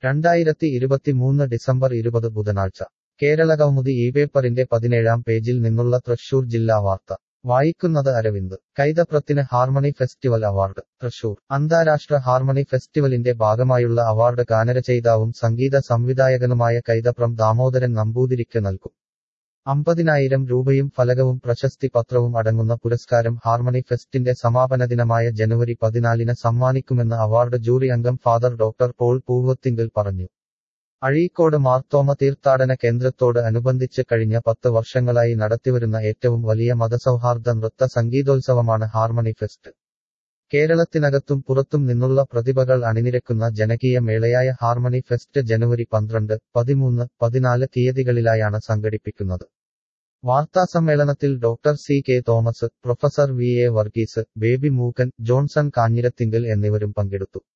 2023 December 20 ബുധനാഴ്ച കേരളകൗമുദി ഈ പേപ്പറിന്റെ 17-ാം പേജിൽ നിന്നുള്ള തൃശൂർ ജില്ലാ വാർത്ത വായിക്കുന്നത് അരവിന്ദ് കൈതപ്രത്തിന് ഹാർമണി ഫെസ്റ്റിവൽ അവാർഡ് തൃശൂർ അന്താരാഷ്ട്ര ഹാർമണി ഫെസ്റ്റിവലിന്റെ ഭാഗമായുള്ള അവാർഡ് ഗാനരചയിതാവും സംഗീത സംവിധായകനുമായ കൈതപ്രം ദാമോദരൻ നമ്പൂതിരിക്ക് നൽകും 50,000 രൂപയും ഫലകവും പ്രശസ്തി പത്രവും അടങ്ങുന്ന പുരസ്കാരം ഹാർമണി ഫെസ്റ്റിന്റെ സമാപന ദിനമായ ജനുവരി 14-ന് സമ്മാനിക്കുമെന്ന് അവാർഡ് ജൂറി അംഗം ഫാദർ ഡോക്ടർ പോൾ പൂവത്തിങ്കൽ പറഞ്ഞു. അഴീക്കോട് മാർത്തോമ തീർത്ഥാടന കേന്ദ്രത്തോട് അനുബന്ധിച്ച് കഴിഞ്ഞ 10 വർഷങ്ങളായി നടത്തിവരുന്ന ഏറ്റവും വലിയ മതസൗഹാർദ്ദ നൃത്ത സംഗീതോത്സവമാണ് ഹാർമണി ഫെസ്റ്റ്. കേരളത്തിനകത്തും പുറത്തും നിന്നുള്ള പ്രതിഭകൾ അണിനിരക്കുന്ന ജനകീയ മേളയായ ഹാർമണി ഫെസ്റ്റ് ജനുവരി 12, 13, 14 തീയതികളിലായാണ് സംഘടിപ്പിക്കുന്നത്. വാർത്താസമ്മേളനത്തിൽ doctor C K Thomas, professor V A Varghese, Baby Mookkan, Johnson Kanjirathinkal എന്നിവരും പങ്കെടുത്തു.